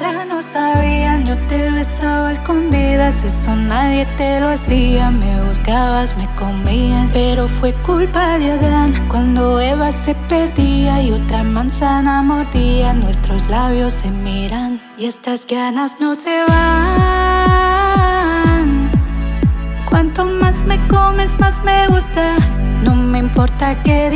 ya no sabían. Yo te besaba a escondidas, eso nadie te lo hacía. Me buscabas, me comías, pero fue culpa de Adán. Cuando Eva se perdía y otra manzana mordía, nuestros labios se miran y estas ganas no se van. Cuanto más me comes, más me gusta. No me importa qué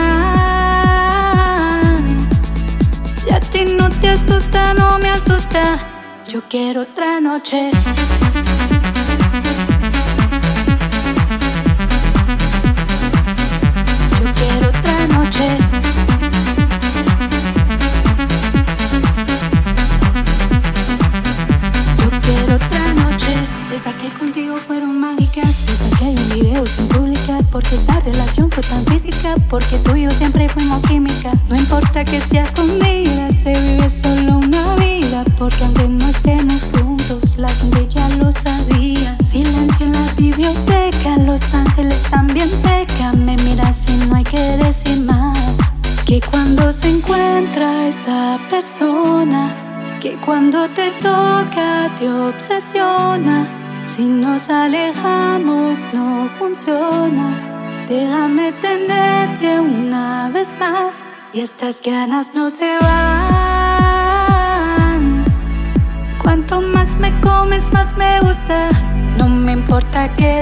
dirán. Si a ti no te asusta, no me asusta. Yo quiero otra noche. Yo quiero otra noche. Yo quiero otra noche. De esas que contigo fueron mágicas, de esas que hay un video sin publicar, porque esta relación fue tan física, porque tú y yo siempre fuimos química. No importa que sea escondida, se vive solo una vida, porque aunque no estemos juntos, la gente ya lo sabía. Silencio en la biblioteca, los ángeles también pecan. Me miras y no hay que decir más, que cuando se encuentra esa persona, que cuando te toca te obsesiona. Si nos alejamos no funciona. Déjame tenerte una vez más y estas ganas no se van. Cuanto más me comes, más me gusta. No me importa qué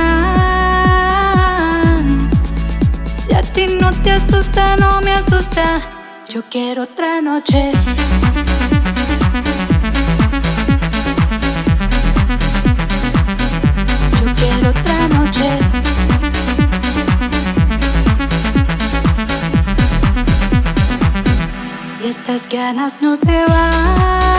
dirán. Si a ti no te asusta, no me asusta. Yo quiero otra noche. Yo quiero otra noche. Y estas ganas no se van.